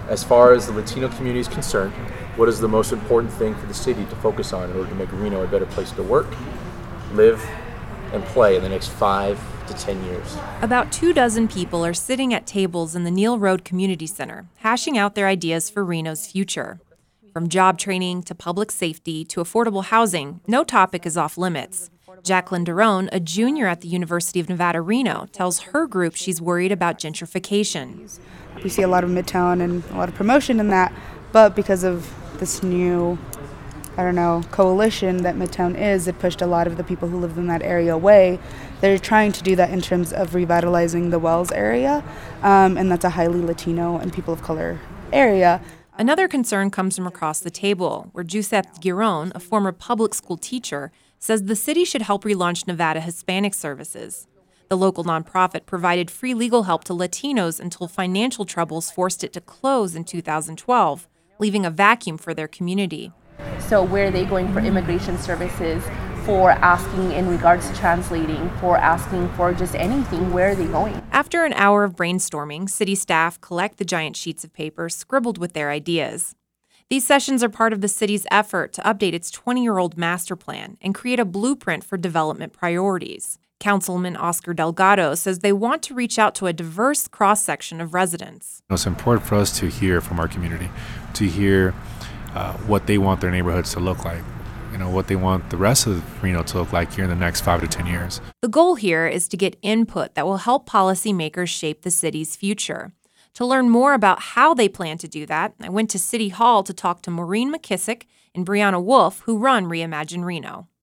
As far as the Latino community is concerned, what is the most important thing for the city to focus on in order to make Reno a better place to work, live, and play in the next 5 to 10 years? About 24 people are sitting at tables in the Neal Road Community Center, hashing out their ideas for Reno's future. From job training to public safety to affordable housing, no topic is off limits. Jacqueline Derone, a junior at the University of Nevada, Reno, tells her group she's worried about gentrification. We see a lot of Midtown and a lot of promotion in that, but because of this new, coalition that Midtown is, it pushed a lot of the people who lived in that area away. They're trying to do that in terms of revitalizing the Wells area, and that's a highly Latino and people of color area. Another concern comes from across the table, where Giuseppe Giron, a former public school teacher, says the city should help relaunch Nevada Hispanic Services. The local nonprofit provided free legal help to Latinos until financial troubles forced it to close in 2012, leaving a vacuum for their community. So where are they going for immigration services, for asking in regards to translating, for asking for just anything? Where are they going? After an hour of brainstorming, city staff collect the giant sheets of paper scribbled with their ideas. These sessions are part of the city's effort to update its 20-year-old master plan and create a blueprint for development priorities. Councilman Oscar Delgado says they want to reach out to a diverse cross-section of residents. It's important for us to hear from our community, to hear what they want their neighborhoods to look like, what they want the rest of Reno to look like here in the next 5 to 10 years. The goal here is to get input that will help policymakers shape the city's future. To learn more about how they plan to do that, I went to City Hall to talk to Maureen McKissick and Brianna Wolf, who run Reimagine Reno.